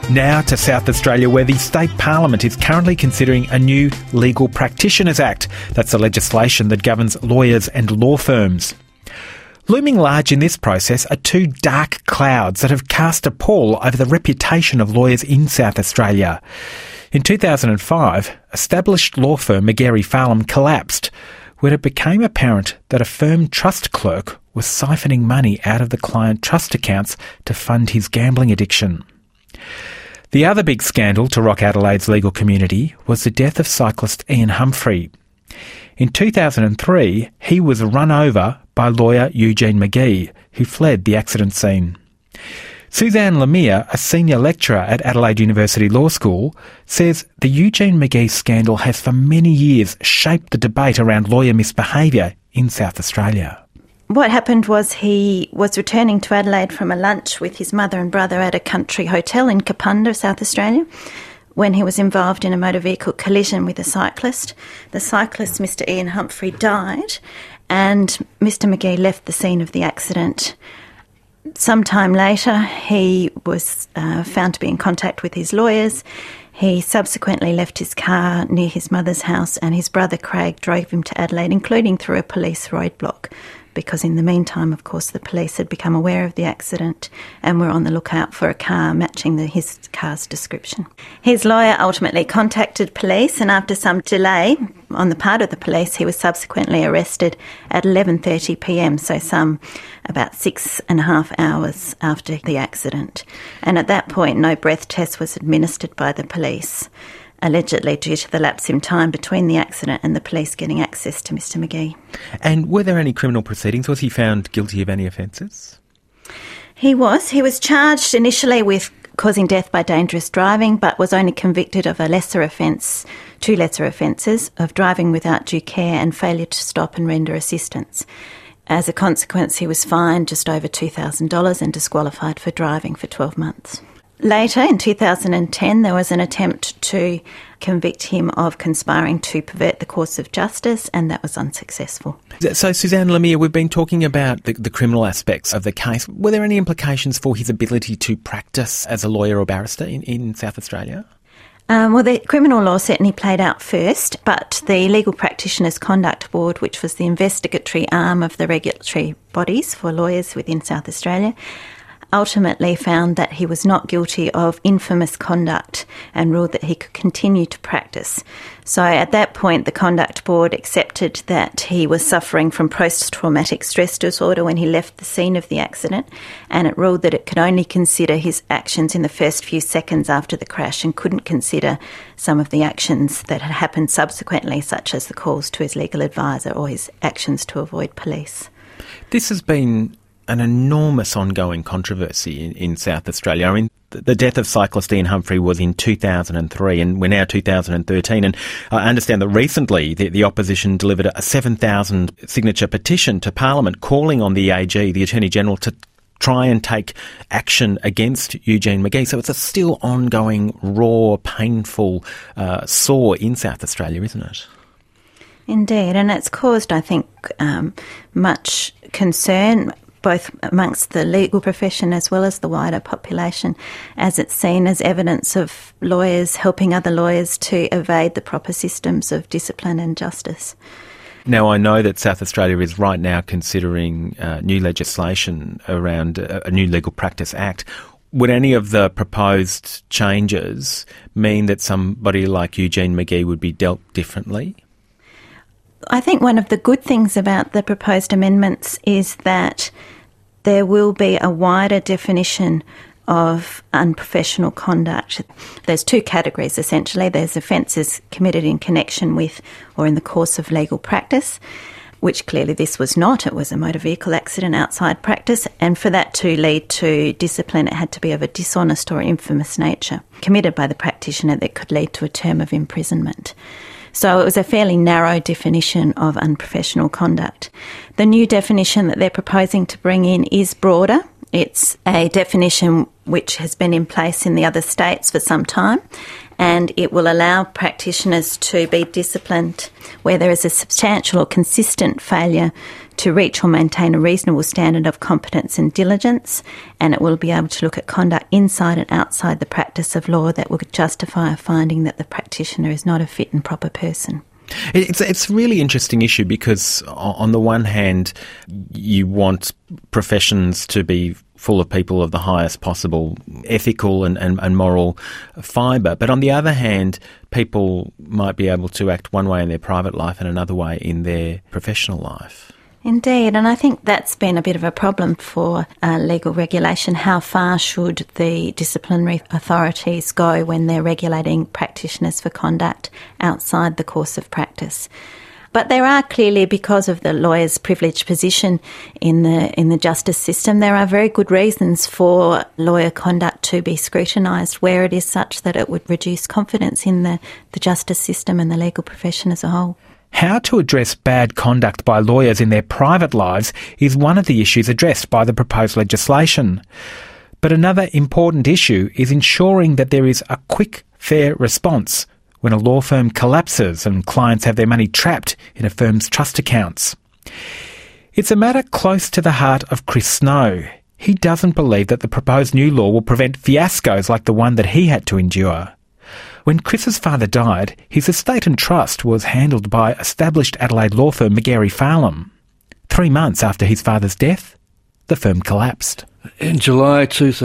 Now to South Australia, where the State Parliament is currently considering a new Legal Practitioners Act. That's the legislation that governs lawyers and law firms. Looming large in this process are two dark clouds that have cast a pall over the reputation of lawyers in South Australia. In 2005, established law firm Magarey Farlam collapsed when it became apparent that a firm trust clerk was siphoning money out of the client trust accounts to fund his gambling addiction. The other big scandal to rock Adelaide's legal community was the death of cyclist Ian Humphrey. In 2003, he was run over by lawyer Eugene McGee, who fled the accident scene. Suzanne Lemire, a senior lecturer at Adelaide University Law School, says the Eugene McGee scandal has for many years shaped the debate around lawyer misbehaviour in South Australia. What happened was he was returning to Adelaide from a lunch with his mother and brother at a country hotel in Kapunda, South Australia, when he was involved in a motor vehicle collision with a cyclist. The cyclist, Mr Ian Humphrey, died, and Mr McGee left the scene of the accident. Sometime later, he was found to be in contact with his lawyers. He subsequently left his car near his mother's house, and his brother Craig drove him to Adelaide, including through a police roadblock, because in the meantime, of course, the police had become aware of the accident and were on the lookout for a car matching his car's description. His lawyer ultimately contacted police, and after some delay on the part of the police, he was subsequently arrested at 11:30pm, so about 6.5 hours after the accident. And at that point, no breath test was administered by the police, allegedly due to the lapse in time between the accident and the police getting access to Mr McGee. And were there any criminal proceedings? Was he found guilty of any offences? He was. He was charged initially with causing death by dangerous driving, but was only convicted of two lesser offences of driving without due care and failure to stop and render assistance. As a consequence, he was fined just over $2,000 and disqualified for driving for 12 months. Later, in 2010, there was an attempt to convict him of conspiring to pervert the course of justice, and that was unsuccessful. So, Suzanne Lemire, we've been talking about the criminal aspects of the case. Were there any implications for his ability to practice as a lawyer or barrister in South Australia? Well, the criminal law certainly played out first, but the Legal Practitioners Conduct Board, which was the investigatory arm of the regulatory bodies for lawyers within South Australia, ultimately found that he was not guilty of infamous conduct and ruled that he could continue to practice. So at that point, the Conduct Board accepted that he was suffering from post-traumatic stress disorder when he left the scene of the accident, and it ruled that it could only consider his actions in the first few seconds after the crash and couldn't consider some of the actions that had happened subsequently, such as the calls to his legal advisor or his actions to avoid police. This has been an enormous ongoing controversy in South Australia. I mean, the death of cyclist Ian Humphrey was in 2003 and we're now 2013, and I understand that recently the opposition delivered a 7,000 signature petition to Parliament calling on the AG, the Attorney-General, to try and take action against Eugene McGee. So it's a still ongoing, raw, painful sore in South Australia, isn't it? Indeed, and it's caused, I think, much concern both amongst the legal profession as well as the wider population, as it's seen as evidence of lawyers helping other lawyers to evade the proper systems of discipline and justice. Now, I know that South Australia is right now considering new legislation around a new Legal Practice Act. Would any of the proposed changes mean that somebody like Eugene McGee would be dealt differently? I think one of the good things about the proposed amendments is that there will be a wider definition of unprofessional conduct. There's two categories, essentially. There's offences committed in connection with or in the course of legal practice, which clearly this was not. It was a motor vehicle accident outside practice, and for that to lead to discipline, it had to be of a dishonest or infamous nature, committed by the practitioner that could lead to a term of imprisonment. So it was a fairly narrow definition of unprofessional conduct. The new definition that they're proposing to bring in is broader. It's a definition which has been in place in the other states for some time, and it will allow practitioners to be disciplined where there is a substantial or consistent failure to reach or maintain a reasonable standard of competence and diligence, and it will be able to look at conduct inside and outside the practice of law that will justify a finding that the practitioner is not a fit and proper person. It's a really interesting issue because on the one hand you want professions to be full of people of the highest possible ethical and moral fibre, but on the other hand people might be able to act one way in their private life and another way in their professional life. Indeed, and I think that's been a bit of a problem for legal regulation. How far should the disciplinary authorities go when they're regulating practitioners for conduct outside the course of practice? But there are clearly, because of the lawyer's privileged position in the justice system, there are very good reasons for lawyer conduct to be scrutinised where it is such that it would reduce confidence in the justice system and the legal profession as a whole. How to address bad conduct by lawyers in their private lives is one of the issues addressed by the proposed legislation. But another important issue is ensuring that there is a quick, fair response when a law firm collapses and clients have their money trapped in a firm's trust accounts. It's a matter close to the heart of Chris Snow. He doesn't believe that the proposed new law will prevent fiascos like the one that he had to endure. When Chris's father died, his estate and trust was handled by established Adelaide law firm McGarry Farlam. 3 months after his father's death, the firm collapsed. In July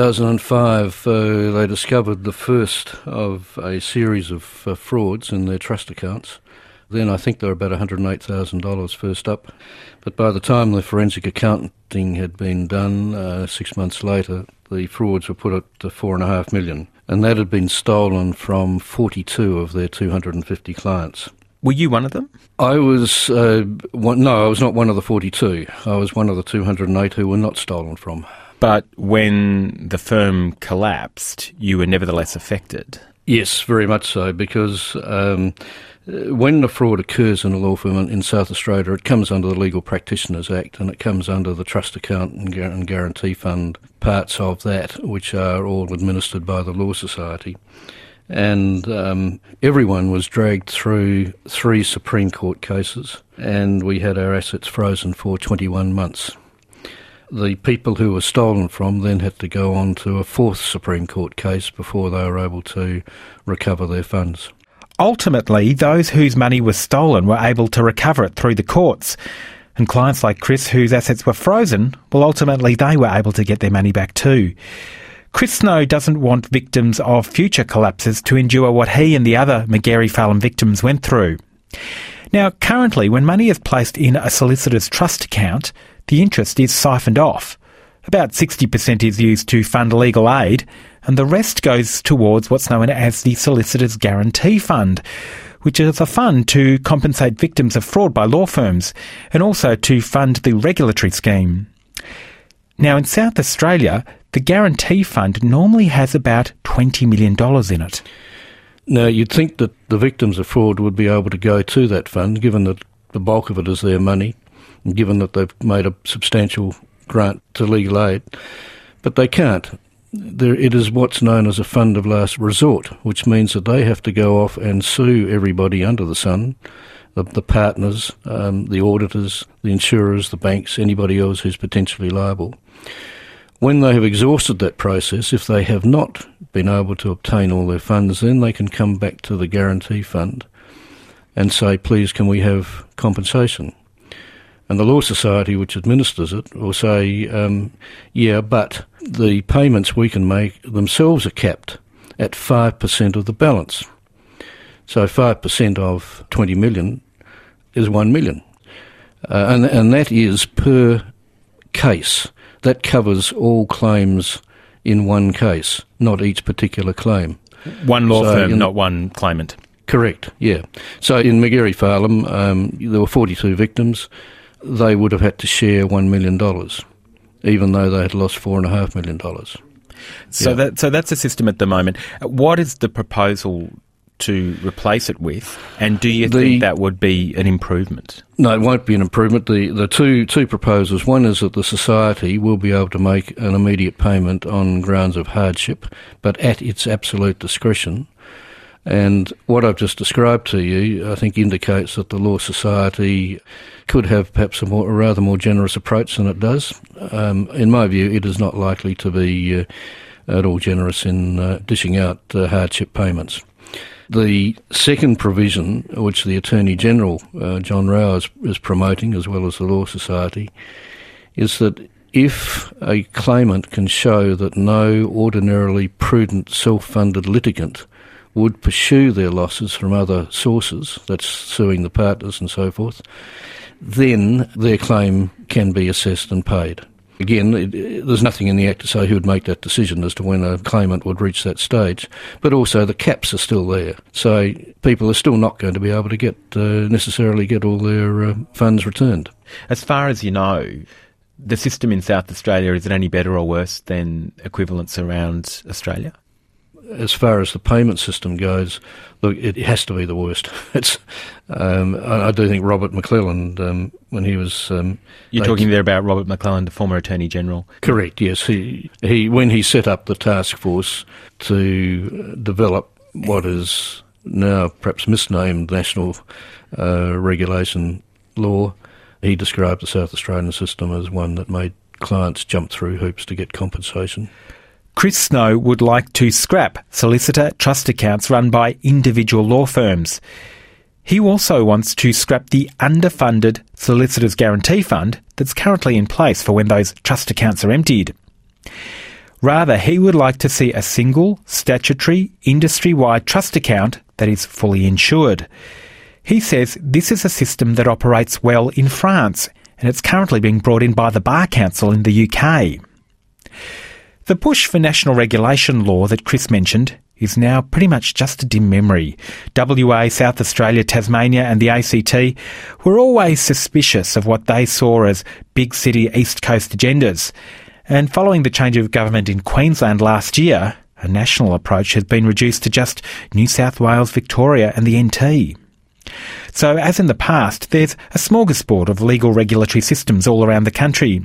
2005, they discovered the first of a series of frauds in their trust accounts. Then I think they were about $108,000 first up. But by the time the forensic accounting had been done, 6 months later, the frauds were put at $4.5 million. And that had been stolen from 42 of their 250 clients. Were you one of them? I was, no, I was not one of the 42. I was one of the 208 who were not stolen from. But when the firm collapsed, you were nevertheless affected? Yes, very much so, because when a fraud occurs in a law firm in South Australia, it comes under the Legal Practitioners Act and it comes under the Trust Account and Guarantee Fund parts of that, which are all administered by the Law Society. And everyone was dragged through 3 Supreme Court cases, and we had our assets frozen for 21 months. The people who were stolen from then had to go on to a 4th Supreme Court case before they were able to recover their funds. Ultimately, those whose money was stolen were able to recover it through the courts. And clients like Chris, whose assets were frozen, well, ultimately they were able to get their money back too. Chris Snow doesn't want victims of future collapses to endure what he and the other McGarry Farlam victims went through. Now, currently, when money is placed in a solicitor's trust account, the interest is siphoned off. About 60% is used to fund legal aid, and the rest goes towards what's known as the Solicitor's Guarantee Fund, which is a fund to compensate victims of fraud by law firms, and also to fund the regulatory scheme. Now, in South Australia, the Guarantee Fund normally has about $20 million in it. Now, you'd think that the victims of fraud would be able to go to that fund, given that the bulk of it is their money, and given that they've made a substantial grant to legal aid, but they can't. It is what's known as a fund of last resort, which means that they have to go off and sue everybody under the sun, the partners, the auditors, the insurers, the banks, anybody else who's potentially liable. When they have exhausted that process, if they have not been able to obtain all their funds, then they can come back to the Guarantee Fund and say, please, can we have compensation? And the Law Society, which administers it, will say, yeah, but the payments we can make themselves are capped at 5% of the balance. So 5% of 20 million is 1 million. And that is per case. That covers all claims in one case, not each particular claim. One law firm, not one claimant. Correct, yeah. So in McGarry Farlam, there were 42 victims. They would have had to share $1 million, even though they had lost $4.5 million. So that's a system at the moment. What is the proposal to replace it with, and do you think that would be an improvement? No, it won't be an improvement. The two proposals, one is that the society will be able to make an immediate payment on grounds of hardship, but at its absolute discretion. And what I've just described to you, I think, indicates that the Law Society could have perhaps a rather more generous approach than it does. In my view, it is not likely to be at all generous in dishing out hardship payments. The second provision, which the Attorney-General, John Rao, is promoting, as well as the Law Society, is that if a claimant can show that no ordinarily prudent self-funded litigant would pursue their losses from other sources, that's suing the partners and so forth, then their claim can be assessed and paid. Again, there's nothing in the Act to say who would make that decision as to when a claimant would reach that stage, but also the caps are still there. So people are still not going to be able to necessarily get all their funds returned. As far as you know, the system in South Australia, is it any better or worse than equivalents around Australia? As far as the payment system goes, look, it has to be the worst. I do think Robert McClelland, when he was... You're talking there about Robert McClelland, the former Attorney-General? Correct, yes. He when he set up the task force to develop what is now perhaps misnamed National Regulation Law, he described the South Australian system as one that made clients jump through hoops to get compensation. Chris Snow would like to scrap solicitor trust accounts run by individual law firms. He also wants to scrap the underfunded Solicitors Guarantee Fund that's currently in place for when those trust accounts are emptied. Rather, he would like to see a single, statutory, industry-wide trust account that is fully insured. He says this is a system that operates well in France, and it's currently being brought in by the Bar Council in the UK. The push for national regulation law that Chris mentioned is now pretty much just a dim memory. WA, South Australia, Tasmania and the ACT were always suspicious of what they saw as big city East Coast agendas. And following the change of government in Queensland last year, a national approach has been reduced to just New South Wales, Victoria and the NT. So, as in the past, there's a smorgasbord of legal regulatory systems all around the country.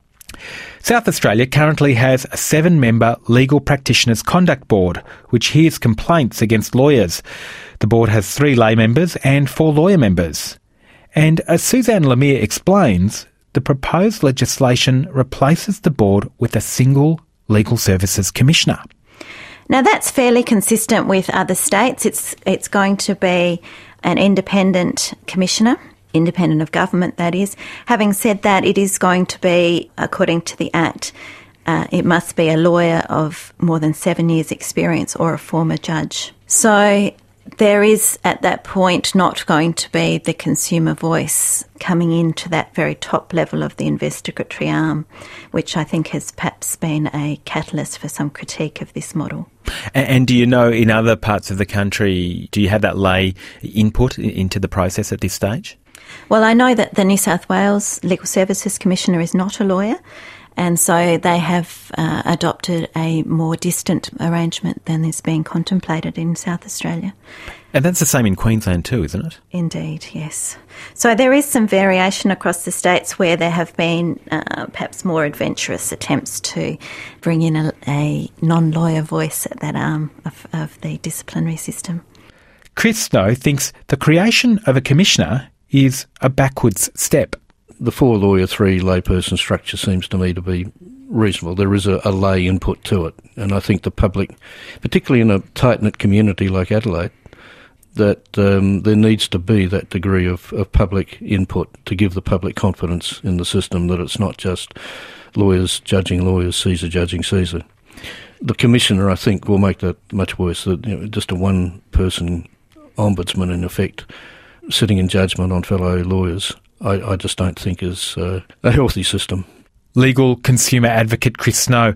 South Australia currently has a 7-member Legal Practitioners Conduct Board, which hears complaints against lawyers. The board has 3 lay members and 4 lawyer members. And as Suzanne Lemire explains, the proposed legislation replaces the board with a single Legal Services Commissioner. Now that's fairly consistent with other states. It's going to be an independent commissioner, independent of government, that is. Having said that, it is going to be, according to the Act, it must be a lawyer of more than 7 years' experience or a former judge. So there is, at that point, not going to be the consumer voice coming into that very top level of the investigatory arm, which I think has perhaps been a catalyst for some critique of this model. And do you know, in other parts of the country, do you have that lay input into the process at this stage? Well, I know that the New South Wales Legal Services Commissioner is not a lawyer, and so they have adopted a more distant arrangement than is being contemplated in South Australia. And that's the same in Queensland too, isn't it? Indeed, yes. So there is some variation across the states where there have been perhaps more adventurous attempts to bring in a non-lawyer voice at that arm of the disciplinary system. Chris Snow thinks the creation of a commissioner is a backwards step. The 4-lawyer, 3-layperson structure seems to me to be reasonable. There is a lay input to it, and I think the public, particularly in a tight-knit community like Adelaide, that there needs to be that degree of public input to give the public confidence in the system, that it's not just lawyers judging lawyers, Caesar judging Caesar. The Commissioner, I think, will make that much worse. Just a one-person ombudsman, in effect, sitting in judgment on fellow lawyers, I just don't think is a healthy system. Legal consumer advocate Chris Snow